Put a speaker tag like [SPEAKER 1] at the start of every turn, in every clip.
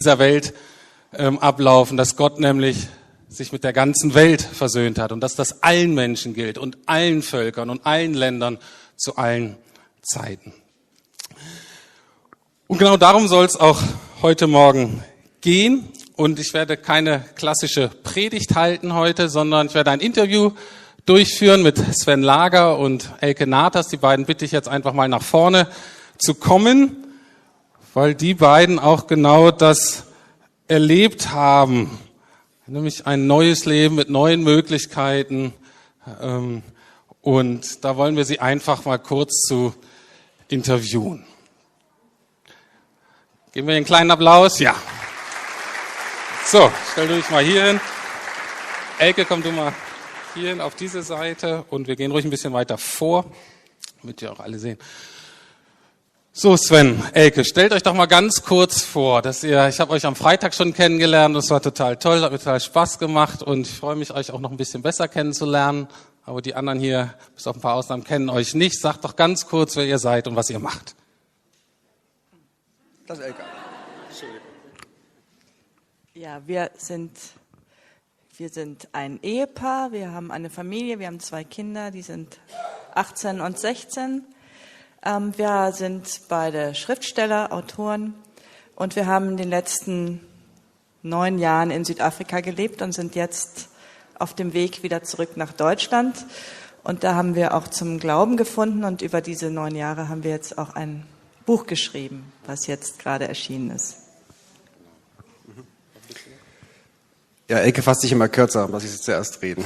[SPEAKER 1] dieser Welt ablaufen, dass Gott nämlich sich mit der ganzen Welt versöhnt hat und dass das allen Menschen gilt und allen Völkern und allen Ländern zu allen Zeiten. Und genau darum soll es auch heute Morgen gehen. Und ich werde keine klassische Predigt halten heute, sondern ich werde ein Interview durchführen mit Sven Lager und Elke Nathas. Die beiden bitte ich jetzt einfach mal nach vorne zu kommen, weil die beiden auch genau das erlebt haben, nämlich ein neues Leben mit neuen Möglichkeiten. Und da wollen wir sie einfach mal kurz zu interviewen. Geben wir einen kleinen Applaus? Ja. So, stell du dich mal hier hin. Elke, komm du mal hier hin auf diese Seite und wir gehen ruhig ein bisschen weiter vor, damit wir auch alle sehen. So, Sven, Elke, stellt euch doch mal ganz kurz vor, ich habe euch am Freitag schon kennengelernt, das war total toll, hat mir total Spaß gemacht und ich freue mich, euch auch noch ein bisschen besser kennenzulernen. Aber die anderen hier, bis auf ein paar Ausnahmen, kennen euch nicht. Sagt doch ganz kurz, wer ihr seid und was ihr macht.
[SPEAKER 2] Das ist Elke.
[SPEAKER 3] Ja, wir sind ein Ehepaar, wir haben eine Familie, wir haben 2 Kinder, die sind 18 und 16. Wir sind beide Schriftsteller, Autoren und wir haben in den letzten 9 Jahren in Südafrika gelebt und sind jetzt auf dem Weg wieder zurück nach Deutschland. Und da haben wir auch zum Glauben gefunden und über diese 9 Jahre haben wir jetzt auch ein Buch geschrieben, was jetzt gerade erschienen ist.
[SPEAKER 2] Ja, Elke fasst sich immer kürzer, lass ich jetzt zuerst reden.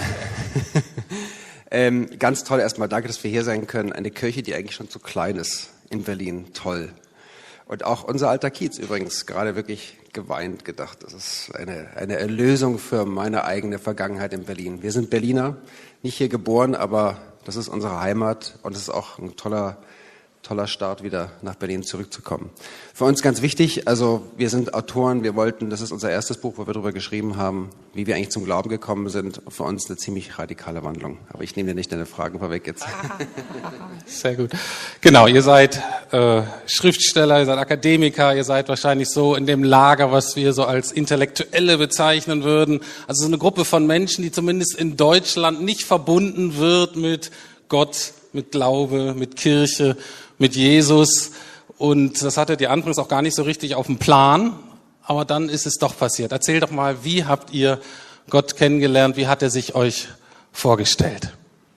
[SPEAKER 2] Ganz toll erstmal, danke, dass wir hier sein können. Eine Kirche, die eigentlich schon zu klein ist in Berlin, toll. Und auch unser alter Kiez übrigens, gerade wirklich geweint gedacht. Das ist eine Erlösung für meine eigene Vergangenheit in Berlin. Wir sind Berliner, nicht hier geboren, aber das ist unsere Heimat und es ist auch ein toller Start, wieder nach Berlin zurückzukommen. Für uns ganz wichtig, also wir sind Autoren, das ist unser erstes Buch, wo wir darüber geschrieben haben, wie wir eigentlich zum Glauben gekommen sind. Für uns eine ziemlich radikale Wandlung. Aber ich nehme dir nicht deine Fragen vorweg jetzt.
[SPEAKER 1] Sehr gut. Genau, ihr seid Schriftsteller, ihr seid Akademiker, ihr seid wahrscheinlich so in dem Lager, was wir so als Intellektuelle bezeichnen würden. Also so eine Gruppe von Menschen, die zumindest in Deutschland nicht verbunden wird mit Gott, mit Glaube, mit Kirche, mit Jesus. Und das hattet ihr anfangs auch gar nicht so richtig auf dem Plan. Aber dann ist es doch passiert. Erzähl doch mal, wie habt ihr Gott kennengelernt? Wie hat er sich euch vorgestellt?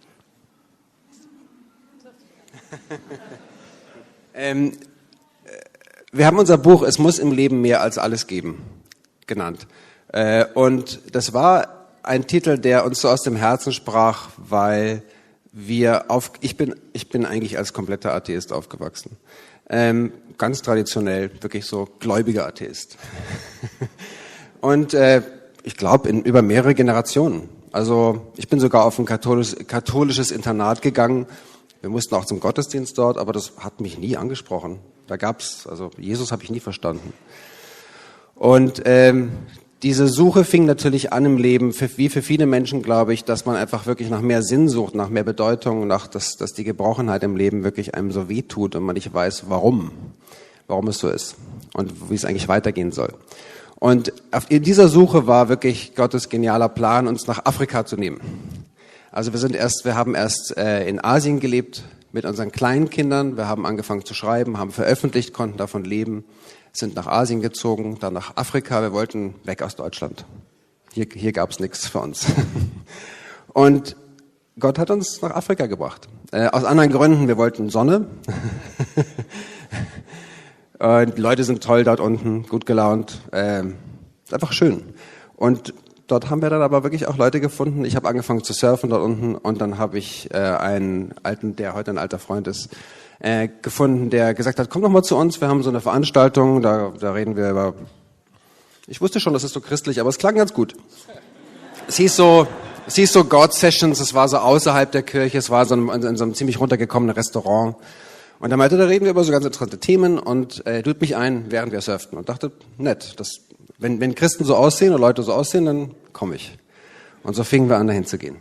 [SPEAKER 2] Wir haben unser Buch "Es muss im Leben mehr als alles geben" genannt. Und das war ein Titel, der uns so aus dem Herzen sprach, weil ich bin eigentlich als kompletter Atheist aufgewachsen. Ganz traditionell, wirklich so gläubiger Atheist. Und ich glaube über mehrere Generationen. Also ich bin sogar auf ein katholisches Internat gegangen. Wir mussten auch zum Gottesdienst dort, aber das hat mich nie angesprochen. Jesus habe ich nie verstanden. Und diese Suche fing natürlich an im Leben, wie für viele Menschen, glaube ich, dass man einfach wirklich nach mehr Sinn sucht, nach mehr Bedeutung, dass die Gebrochenheit im Leben wirklich einem so wehtut und man nicht weiß, warum es so ist und wie es eigentlich weitergehen soll. Und in dieser Suche war wirklich Gottes genialer Plan, uns nach Afrika zu nehmen. Also wir haben erst in Asien gelebt mit unseren kleinen Kindern, wir haben angefangen zu schreiben, haben veröffentlicht, konnten davon leben, sind nach Asien gezogen, dann nach Afrika. Wir wollten weg aus Deutschland. Hier gab es nichts für uns. Und Gott hat uns nach Afrika gebracht. Aus anderen Gründen. Wir wollten Sonne. Und die Leute sind toll dort unten, gut gelaunt. Ist einfach schön. Und dort haben wir dann aber wirklich auch Leute gefunden. Ich habe angefangen zu surfen dort unten und dann habe ich einen alten, der heute ein alter Freund ist, gefunden, der gesagt hat, komm doch mal zu uns, wir haben so eine Veranstaltung, da reden wir über, ich wusste schon, das ist so christlich, aber es klang ganz gut. Es hieß so God Sessions, es war so außerhalb der Kirche, es war in so einem ziemlich runtergekommenen Restaurant. Und er meinte, da reden wir über so ganz interessante Themen und lud mich ein, während wir surften. Und dachte, nett, wenn Christen so aussehen oder Leute so aussehen, dann komme ich. Und so fingen wir an, dahin zu gehen.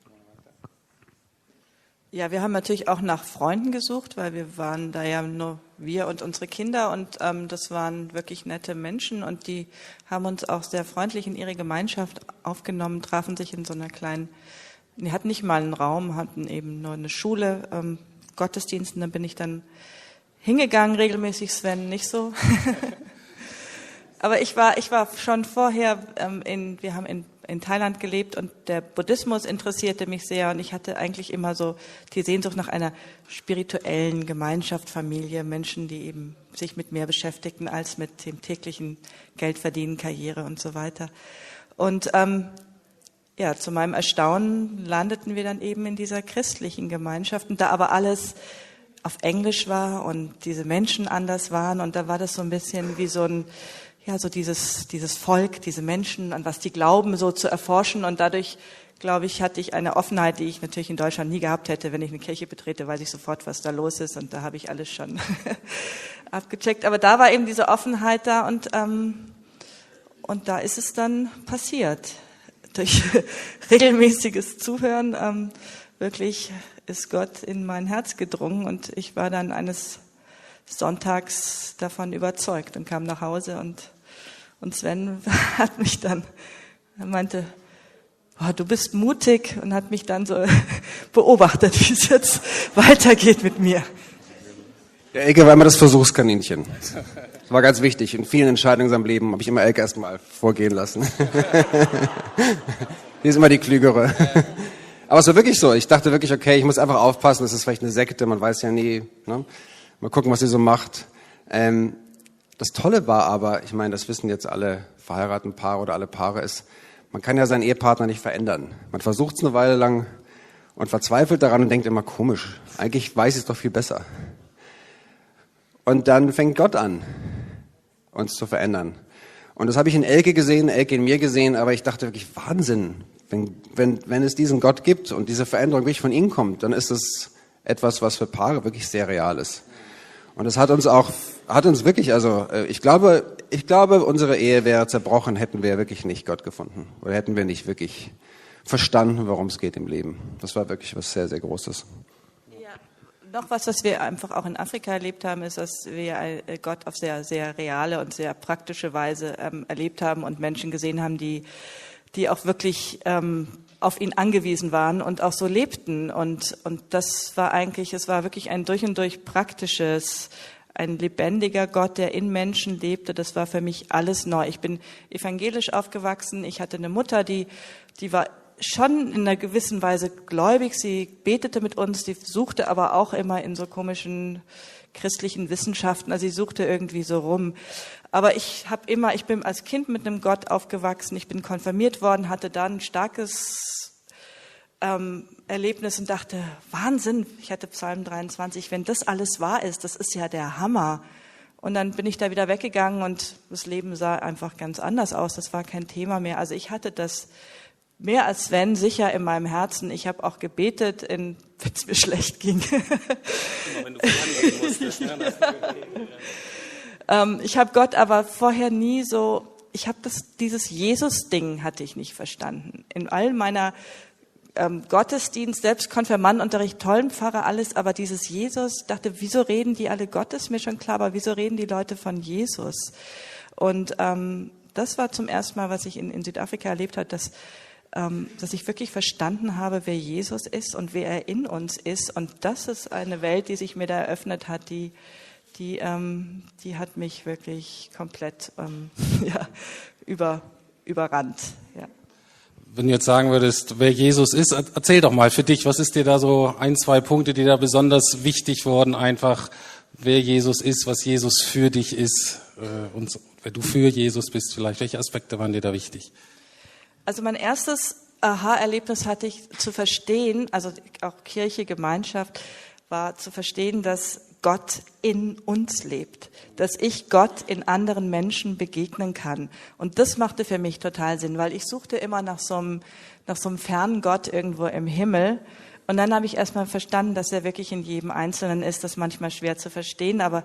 [SPEAKER 3] Ja, wir haben natürlich auch nach Freunden gesucht, weil wir waren da ja nur wir und unsere Kinder und das waren wirklich nette Menschen und die haben uns auch sehr freundlich in ihre Gemeinschaft aufgenommen, trafen sich in so einer kleinen, die hatten nicht mal einen Raum, hatten eben nur eine Schule, Gottesdiensten, dann bin ich dann hingegangen, regelmäßig, Sven nicht so. Aber ich war schon vorher, wir haben in Thailand gelebt und der Buddhismus interessierte mich sehr und ich hatte eigentlich immer so die Sehnsucht nach einer spirituellen Gemeinschaft, Familie, Menschen, die eben sich mit mehr beschäftigten als mit dem täglichen Geldverdienen, Karriere und so weiter. Und zu meinem Erstaunen landeten wir dann eben in dieser christlichen Gemeinschaft und da aber alles auf Englisch war und diese Menschen anders waren und da war das so ein bisschen wie so dieses Volk, diese Menschen, an was die glauben, so zu erforschen. Und dadurch, glaube ich, hatte ich eine Offenheit, die ich natürlich in Deutschland nie gehabt hätte. Wenn ich eine Kirche betrete, weiß ich sofort, was da los ist. Und da habe ich alles schon abgecheckt. Aber da war eben diese Offenheit da und da ist es dann passiert. Durch regelmäßiges Zuhören wirklich ist Gott in mein Herz gedrungen. Und ich war dann eines Sonntags davon überzeugt und kam nach Hause und Sven hat mich dann, er meinte, du bist mutig und hat mich dann so beobachtet, wie es jetzt weitergeht mit mir.
[SPEAKER 2] Der Elke war immer das Versuchskaninchen. Das war ganz wichtig. In vielen Entscheidungen in seinem Leben habe ich immer Elke erstmal vorgehen lassen. Die ist immer die Klügere. Aber es war wirklich so. Ich dachte wirklich, okay, ich muss einfach aufpassen, das ist vielleicht eine Sekte, man weiß ja nie, ne? Mal gucken, was sie so macht. Das Tolle war aber, ich meine, das wissen jetzt alle verheirateten Paare oder alle Paare, ist, man kann ja seinen Ehepartner nicht verändern. Man versucht es eine Weile lang und verzweifelt daran und denkt immer, komisch, eigentlich weiß ich es doch viel besser. Und dann fängt Gott an, uns zu verändern. Und das habe ich in Elke gesehen, Elke in mir gesehen, aber ich dachte wirklich, Wahnsinn. Wenn es diesen Gott gibt und diese Veränderung wirklich von ihm kommt, dann ist es etwas, was für Paare wirklich sehr real ist. Und das hat uns wirklich, also ich glaube, unsere Ehe wäre zerbrochen, hätten wir wirklich nicht Gott gefunden. Oder hätten wir nicht wirklich verstanden, worum es geht im Leben. Das war wirklich was sehr, sehr Großes.
[SPEAKER 3] Ja, noch was wir einfach auch in Afrika erlebt haben, ist, dass wir Gott auf sehr, sehr reale und sehr praktische Weise erlebt haben und Menschen gesehen haben, die auch wirklich auf ihn angewiesen waren und auch so lebten. Und das war eigentlich, es war wirklich ein durch und durch praktisches, ein lebendiger Gott, der in Menschen lebte. Das war für mich alles neu. Ich bin evangelisch aufgewachsen. Ich hatte eine Mutter, die war schon in einer gewissen Weise gläubig. Sie betete mit uns, die suchte aber auch immer in so komischen christlichen Wissenschaften. Also sie suchte irgendwie so rum. Aber ich bin als Kind mit einem Gott aufgewachsen. Ich bin konfirmiert worden, hatte dann ein starkes Erlebnis und dachte, Wahnsinn, ich hatte Psalm 23, wenn das alles wahr ist, das ist ja der Hammer. Und dann bin ich da wieder weggegangen und das Leben sah einfach ganz anders aus. Das war kein Thema mehr. Also ich hatte das mehr als Sven sicher in meinem Herzen. Ich habe auch gebetet, wenn es mir schlecht ging. Wenn du verhandeln musstest, ich habe Gott aber vorher nie so, dieses Jesus-Ding hatte ich nicht verstanden. In all meiner Gottesdienst, selbst Konfirmandenunterricht, tollen Pfarrer, alles, aber dieses Jesus, dachte, wieso reden die alle Gottes? Mir schon klar, aber wieso reden die Leute von Jesus? Und das war zum ersten Mal, was ich in Südafrika erlebt habe, dass ich wirklich verstanden habe, wer Jesus ist und wer er in uns ist. Und das ist eine Welt, die sich mir da eröffnet hat, die hat mich wirklich komplett überrannt. Ja.
[SPEAKER 1] Wenn du jetzt sagen würdest, wer Jesus ist, erzähl doch mal für dich, was ist dir da so 1, 2 Punkte, die da besonders wichtig wurden, einfach wer Jesus ist, was Jesus für dich ist und so, wer du für Jesus bist vielleicht, welche Aspekte waren dir da wichtig?
[SPEAKER 3] Also mein erstes Aha-Erlebnis hatte ich zu verstehen, also auch Kirche, Gemeinschaft, war zu verstehen, dass Gott in uns lebt, dass ich Gott in anderen Menschen begegnen kann. Und das machte für mich total Sinn, weil ich suchte immer nach so einem fernen Gott irgendwo im Himmel. Und dann habe ich erstmal verstanden, dass er wirklich in jedem Einzelnen ist. Das ist manchmal schwer zu verstehen, aber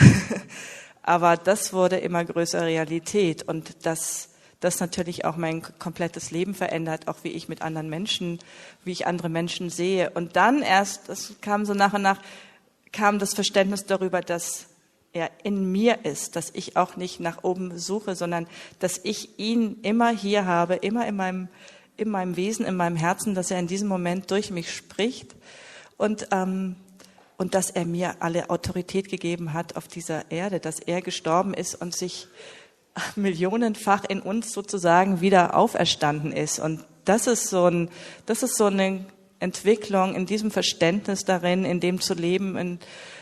[SPEAKER 3] das wurde immer größere Realität. Und das natürlich auch mein komplettes Leben verändert, auch wie ich mit anderen Menschen, wie ich andere Menschen sehe. Und dann erst, das kam so nach und nach, kam das Verständnis darüber, dass er in mir ist, dass ich auch nicht nach oben suche, sondern dass ich ihn immer hier habe, immer in meinem Wesen, in meinem Herzen, dass er in diesem Moment durch mich spricht und dass er mir alle Autorität gegeben hat auf dieser Erde, dass er gestorben ist und sich millionenfach in uns sozusagen wieder auferstanden ist. Und das ist so eine Entwicklung in diesem Verständnis darin, in dem zu leben,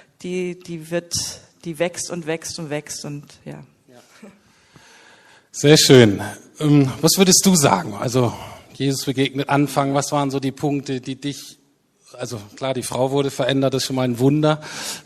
[SPEAKER 3] die wächst und wächst und wächst und ja.
[SPEAKER 1] Sehr schön. Was würdest du sagen? Also Jesus begegnet Anfang. Was waren so die Punkte, die dich, also klar, die Frau wurde verändert, das ist schon mal ein Wunder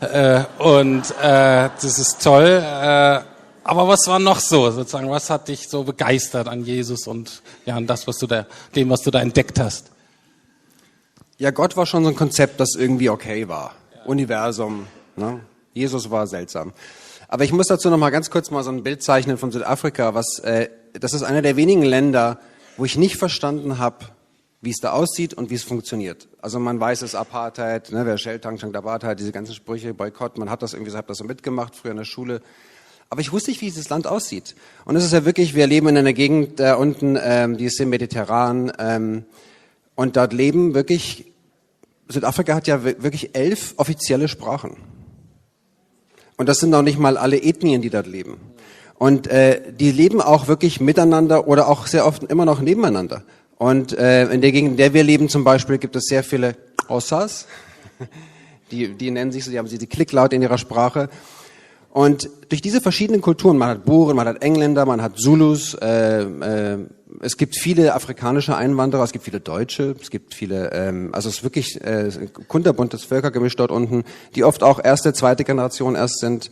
[SPEAKER 1] das ist toll. Aber was war noch so sozusagen? Was hat dich so begeistert an Jesus und ja an das, was du da entdeckt hast?
[SPEAKER 2] Ja, Gott war schon so ein Konzept, das irgendwie okay war. Ja. Universum, ne? Jesus war seltsam. Aber ich muss dazu noch mal ganz kurz mal so ein Bild zeichnen von Südafrika. Das ist einer der wenigen Länder, wo ich nicht verstanden habe, wie es da aussieht und wie es funktioniert. Also man weiß, es ist Apartheid, ne, wer Shell tankt, Apartheid, diese ganzen Sprüche, Boykott, man hat das irgendwie so mitgemacht früher in der Schule. Aber ich wusste nicht, wie dieses Land aussieht. Und es ist ja wirklich, wir leben in einer Gegend da unten, die ist im Mediterran, und dort leben wirklich, Südafrika hat ja wirklich 11 offizielle Sprachen. Und das sind noch nicht mal alle Ethnien, die dort leben. Und die leben auch wirklich miteinander oder auch sehr oft immer noch nebeneinander. Und in der Gegend, in der wir leben zum Beispiel, gibt es sehr viele Xhosas. Die nennen sich so, die haben die Klicklaut in ihrer Sprache. Und durch diese verschiedenen Kulturen, man hat Buren, man hat Engländer, man hat Zulus, es gibt viele afrikanische Einwanderer, es gibt viele Deutsche, es gibt viele, also es ist wirklich ein kunterbuntes Völkergemisch dort unten, die oft auch erste, zweite Generation erst sind.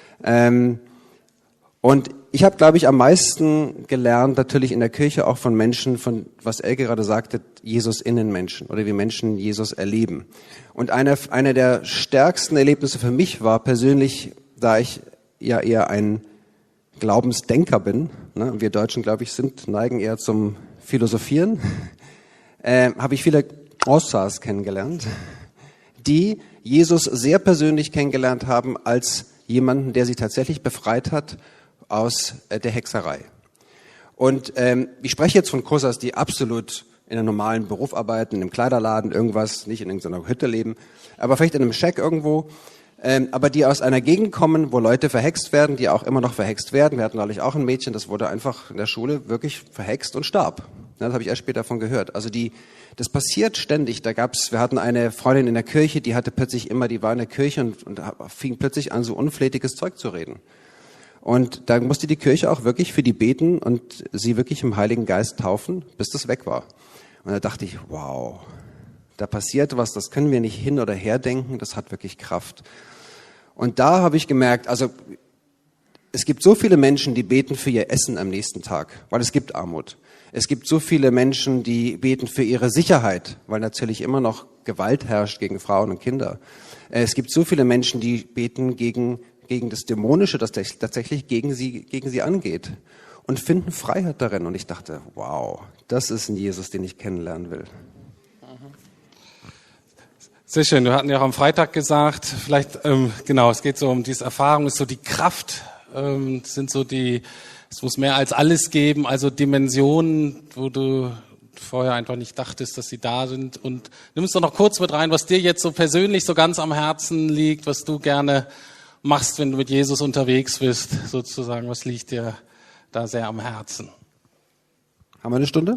[SPEAKER 2] Und ich habe, glaube ich, am meisten gelernt, natürlich in der Kirche auch von Menschen, von was Elke gerade sagte, Jesus in den Menschen oder wie Menschen Jesus erleben. Und eine der stärksten Erlebnisse für mich war persönlich, da ich ja eher ein Glaubensdenker bin, ne, wir Deutschen, glaube ich, neigen eher zum Philosophieren, habe ich viele Xhosas kennengelernt, die Jesus sehr persönlich kennengelernt haben als jemanden, der sie tatsächlich befreit hat aus der Hexerei. Und ich spreche jetzt von Xhosas, die absolut in einem normalen Beruf arbeiten, in einem Kleiderladen, irgendwas, nicht in irgendeiner Hütte leben, aber vielleicht in einem Shack irgendwo, aber die aus einer Gegend kommen, wo Leute verhext werden, die auch immer noch verhext werden. Wir hatten neulich auch ein Mädchen, das wurde einfach in der Schule wirklich verhext und starb. Das habe ich erst später davon gehört. Also das passiert ständig. Wir hatten eine Freundin in der Kirche, die war in der Kirche und fing plötzlich an, so unflätiges Zeug zu reden. Und da musste die Kirche auch wirklich für die beten und sie wirklich im Heiligen Geist taufen, bis das weg war. Und da dachte ich, wow, da passiert was, das können wir nicht hin oder her denken, das hat wirklich Kraft. Und da habe ich gemerkt, also es gibt so viele Menschen, die beten für ihr Essen am nächsten Tag, weil es gibt Armut. Es gibt so viele Menschen, die beten für ihre Sicherheit, weil natürlich immer noch Gewalt herrscht gegen Frauen und Kinder. Es gibt so viele Menschen, die beten gegen das Dämonische, das tatsächlich gegen sie angeht und finden Freiheit darin. Und ich dachte, wow, das ist ein Jesus, den ich kennenlernen will.
[SPEAKER 1] Sehr schön. Wir hatten ja auch am Freitag gesagt, vielleicht, genau, es geht so um diese Erfahrung, ist so die Kraft, es muss mehr als alles geben, also Dimensionen, wo du vorher einfach nicht dachtest, dass sie da sind. Und nimm uns doch noch kurz mit rein, was dir jetzt so persönlich so ganz am Herzen liegt, was du gerne machst, wenn du mit Jesus unterwegs bist, sozusagen, was liegt dir da sehr am Herzen?
[SPEAKER 2] Haben wir eine Stunde?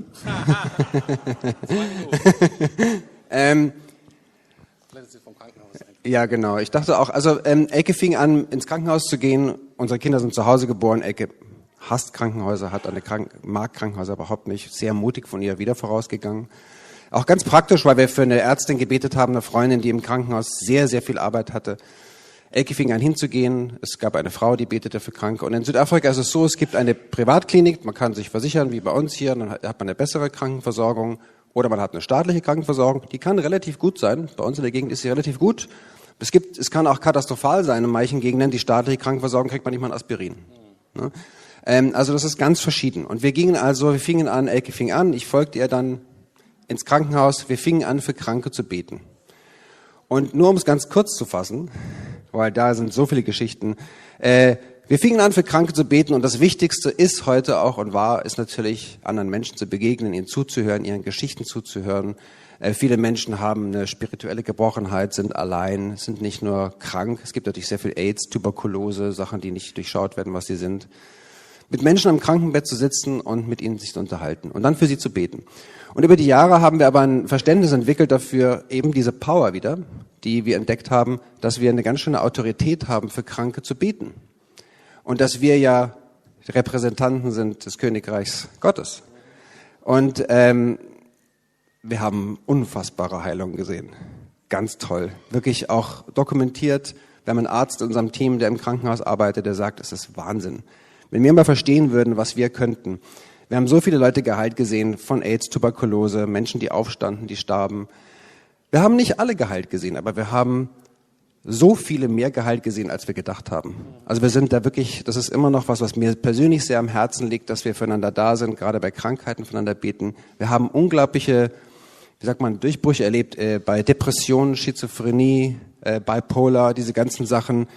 [SPEAKER 2] Ja, genau. Ich dachte auch, also Elke fing an, ins Krankenhaus zu gehen. Unsere Kinder sind zu Hause geboren. Elke hasst Krankenhäuser, mag Krankenhäuser überhaupt nicht. Sehr mutig von ihr wieder vorausgegangen. Auch ganz praktisch, weil wir für eine Ärztin gebetet haben, eine Freundin, die im Krankenhaus sehr, sehr viel Arbeit hatte. Elke fing an hinzugehen. Es gab eine Frau, die betete für Kranke. Und in Südafrika ist es so, es gibt eine Privatklinik. Man kann sich versichern, wie bei uns hier. Dann hat man eine bessere Krankenversorgung. Oder man hat eine staatliche Krankenversorgung. Die kann relativ gut sein. Bei uns in der Gegend ist sie relativ gut. Es kann auch katastrophal sein in manchen Gegenden. Die staatliche Krankenversorgung kriegt man nicht mal ein Aspirin. Ne? Also das ist ganz verschieden. Und wir fingen an, Elke fing an, ich folgte ihr dann ins Krankenhaus. Wir fingen an, für Kranke zu beten. Und nur um es ganz kurz zu fassen, weil da sind so viele Geschichten. Wir fingen an, für Kranke zu beten und das Wichtigste ist heute auch und ist natürlich, anderen Menschen zu begegnen, ihnen zuzuhören, ihren Geschichten zuzuhören. Viele Menschen haben eine spirituelle Gebrochenheit, sind allein, sind nicht nur krank. Es gibt natürlich sehr viel AIDS, Tuberkulose, Sachen, die nicht durchschaut werden, was sie sind. Mit Menschen am Krankenbett zu sitzen und mit ihnen sich zu unterhalten und dann für sie zu beten. Und über die Jahre haben wir aber ein Verständnis entwickelt dafür, eben diese Power wieder, die wir entdeckt haben, dass wir eine ganz schöne Autorität haben, für Kranke zu beten. Und dass wir ja Repräsentanten sind des Königreichs Gottes. Und wir haben unfassbare Heilungen gesehen. Ganz toll. Wirklich auch dokumentiert. Wir haben einen Arzt in unserem Team, der im Krankenhaus arbeitet, der sagt, es ist Wahnsinn. Wenn wir mal verstehen würden, was wir könnten. Wir haben so viele Leute geheilt gesehen, von AIDS, Tuberkulose, Menschen, die aufstanden, die starben. Wir haben nicht alle geheilt gesehen, aber wir haben so viele mehr geheilt gesehen, als wir gedacht haben. Also wir sind da wirklich, das ist immer noch was mir persönlich sehr am Herzen liegt, dass wir füreinander da sind, gerade bei Krankheiten füreinander beten. Wir haben unglaubliche, Durchbrüche erlebt bei Depressionen, Schizophrenie, Bipolar, diese ganzen Sachen,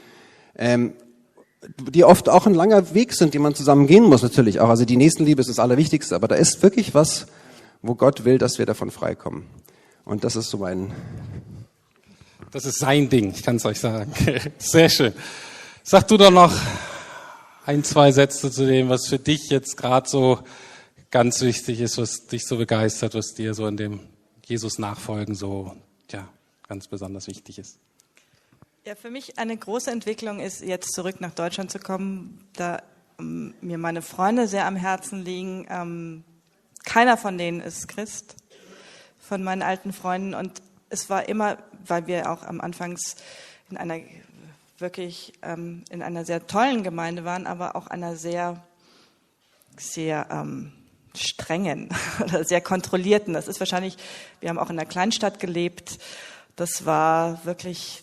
[SPEAKER 2] die oft auch ein langer Weg sind, den man zusammen gehen muss natürlich auch. Also die Nächstenliebe ist das Allerwichtigste, aber da ist wirklich was, wo Gott will, dass wir davon freikommen. Und das ist so
[SPEAKER 1] Das ist sein Ding, ich kann es euch sagen. Sehr schön. Sag du doch noch 1, 2 Sätze zu dem, was für dich jetzt gerade so ganz wichtig ist, was dich so begeistert, was dir so in dem Jesus-Nachfolgen so ganz besonders wichtig ist.
[SPEAKER 3] Ja, für mich eine große Entwicklung ist, jetzt zurück nach Deutschland zu kommen, da mir meine Freunde sehr am Herzen liegen. Keiner von denen ist Christ, von meinen alten Freunden. Und es war immer, weil wir auch am Anfangs in einer sehr tollen Gemeinde waren, aber auch einer sehr, sehr strengen oder sehr kontrollierten. Das ist wahrscheinlich, wir haben auch in einer Kleinstadt gelebt. Das war wirklich,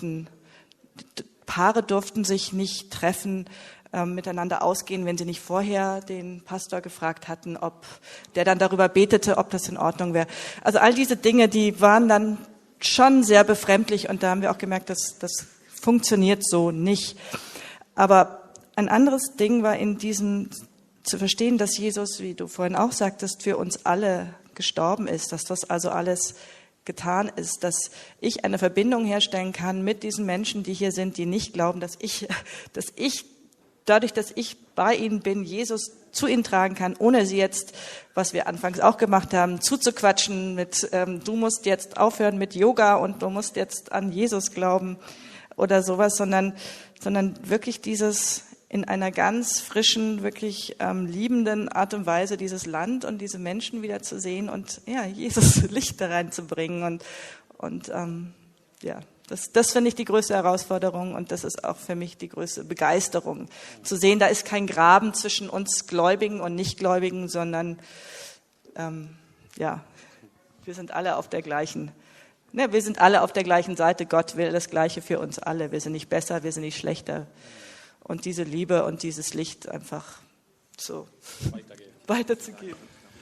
[SPEAKER 3] Paare durften sich nicht treffen, miteinander ausgehen, wenn sie nicht vorher den Pastor gefragt hatten, ob der dann darüber betete, ob das in Ordnung wäre. Also all diese Dinge, die waren dann schon sehr befremdlich und da haben wir auch gemerkt, dass das funktioniert so nicht. Aber ein anderes Ding war in diesem zu verstehen, dass Jesus, wie du vorhin auch sagtest, für uns alle gestorben ist, dass das also alles getan ist, dass ich eine Verbindung herstellen kann mit diesen Menschen, die hier sind, die nicht glauben, dass ich dadurch, dass ich bei ihnen bin, Jesus zu ihnen tragen kann, ohne sie jetzt, was wir anfangs auch gemacht haben, zuzuquatschen mit, du musst jetzt aufhören mit Yoga und du musst jetzt an Jesus glauben oder sowas, sondern wirklich dieses in einer ganz frischen, wirklich liebenden Art und Weise dieses Land und diese Menschen wieder zu sehen und Jesus Licht da reinzubringen und das finde ich die größte Herausforderung und das ist auch für mich die größte Begeisterung, zu sehen, da ist kein Graben zwischen uns Gläubigen und Nichtgläubigen, sondern wir sind alle auf der gleichen Seite. Gott will das Gleiche für uns alle. Wir sind nicht besser, wir sind nicht schlechter. Und diese Liebe und dieses Licht einfach so weiterzugeben.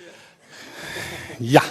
[SPEAKER 1] Ja.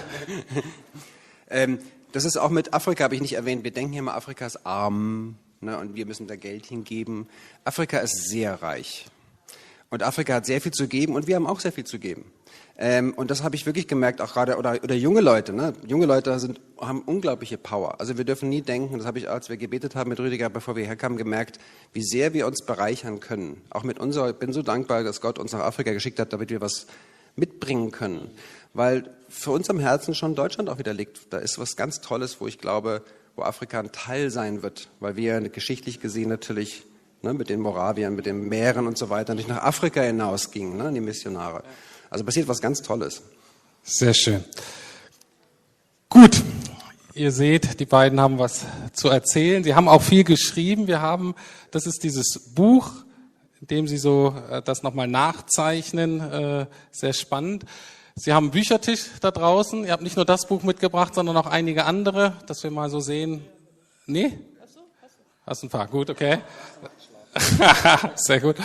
[SPEAKER 2] Das ist auch mit Afrika, habe ich nicht erwähnt. Wir denken immer, Afrika ist arm, ne, und wir müssen da Geld hingeben. Afrika ist sehr reich. Und Afrika hat sehr viel zu geben und wir haben auch sehr viel zu geben. Und das habe ich wirklich gemerkt, auch gerade, oder junge Leute, ne? Junge Leute haben unglaubliche Power. Also wir dürfen nie denken, das habe ich, als wir gebetet haben mit Rüdiger, bevor wir herkamen, gemerkt, wie sehr wir uns bereichern können. Auch ich bin so dankbar, dass Gott uns nach Afrika geschickt hat, damit wir was mitbringen können. Weil für uns am Herzen schon Deutschland auch wieder liegt. Da ist was ganz Tolles, wo ich glaube, wo Afrika ein Teil sein wird. Weil wir geschichtlich gesehen natürlich, ne, mit den Moraviern, mit den Mähren und so weiter, nicht nach Afrika hinausgingen, ne, die Missionare. Also passiert was ganz Tolles.
[SPEAKER 1] Sehr schön. Gut, ihr seht, die beiden haben was zu erzählen. Sie haben auch viel geschrieben. Das ist dieses Buch, in dem Sie so das nochmal nachzeichnen. Sehr spannend. Sie haben einen Büchertisch da draußen. Ihr habt nicht nur das Buch mitgebracht, sondern auch einige andere, dass wir mal so sehen. Nee? Hast ein paar. Gut, okay. Sehr gut.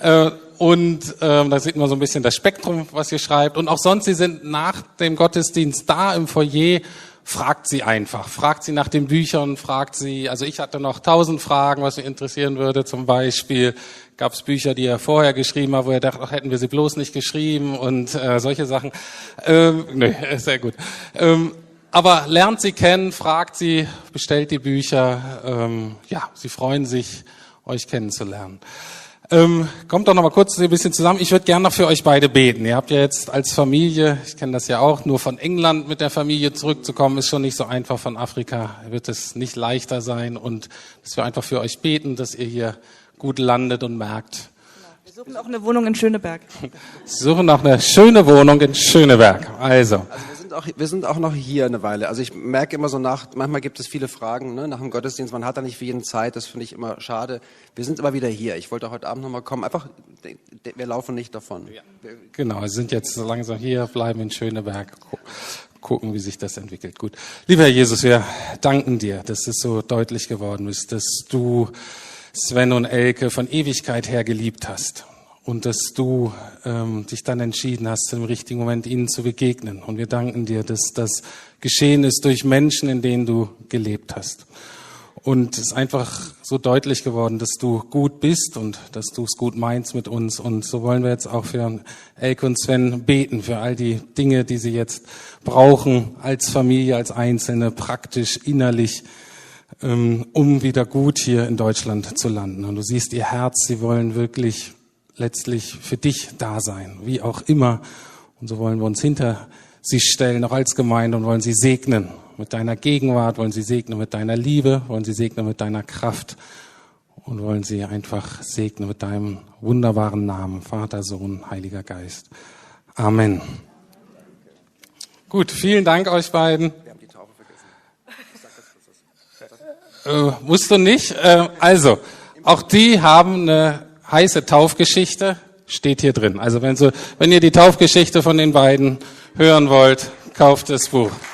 [SPEAKER 1] Da sieht man so ein bisschen das Spektrum, was ihr schreibt. Und auch sonst, Sie sind nach dem Gottesdienst da im Foyer fragt sie einfach. Fragt sie nach den Büchern, fragt sie, also ich hatte noch 1000 Fragen, was mich interessieren würde. Zum Beispiel gab es Bücher, die er vorher geschrieben hat, wo er dachte, ach, hätten wir sie bloß nicht geschrieben und solche Sachen. Nee, sehr gut. Aber lernt sie kennen, fragt sie, bestellt die Bücher. Ja, sie freuen sich, euch kennenzulernen. Kommt doch noch mal kurz ein bisschen zusammen. Ich würde gerne noch für euch beide beten. Ihr habt ja jetzt als Familie, ich kenne das ja auch, nur von England mit der Familie zurückzukommen, ist schon nicht so einfach. Von Afrika wird es nicht leichter sein. Und dass wir einfach für euch beten, dass ihr hier gut landet und merkt.
[SPEAKER 3] Wir suchen auch eine Wohnung in Schöneberg.
[SPEAKER 1] Wir suchen noch eine schöne Wohnung in Schöneberg. Also
[SPEAKER 2] wir sind auch noch hier eine Weile. Also ich merke immer so manchmal gibt es viele Fragen, ne, nach dem Gottesdienst. Man hat da nicht für jeden Zeit. Das finde ich immer schade. Wir sind immer wieder hier. Ich wollte heute Abend nochmal kommen. Einfach, wir laufen nicht davon.
[SPEAKER 1] Ja. Genau, wir sind jetzt so langsam hier, bleiben in Schöneberg, gucken, wie sich das entwickelt. Gut. Lieber Herr Jesus, wir danken dir, dass es so deutlich geworden ist, dass du Sven und Elke von Ewigkeit her geliebt hast. Und dass du dich dann entschieden hast, im richtigen Moment ihnen zu begegnen. Und wir danken dir, dass das geschehen ist durch Menschen, in denen du gelebt hast. Und es ist einfach so deutlich geworden, dass du gut bist und dass du es gut meinst mit uns. Und so wollen wir jetzt auch für Elke und Sven beten, für all die Dinge, die sie jetzt brauchen, als Familie, als Einzelne, praktisch, innerlich, um wieder gut hier in Deutschland zu landen. Und du siehst ihr Herz, sie wollen wirklich letztlich für dich da sein, wie auch immer. Und so wollen wir uns hinter sie stellen, auch als Gemeinde, und wollen sie segnen mit deiner Gegenwart, wollen sie segnen mit deiner Liebe, wollen sie segnen mit deiner Kraft und wollen sie einfach segnen mit deinem wunderbaren Namen, Vater, Sohn, Heiliger Geist. Amen. Gut, vielen Dank euch beiden.
[SPEAKER 2] Wir haben die Taufe vergessen.
[SPEAKER 1] Musst du nicht. Also, auch die haben eine heiße Taufgeschichte, steht hier drin. Also wenn ihr die Taufgeschichte von den beiden hören wollt, kauft das Buch.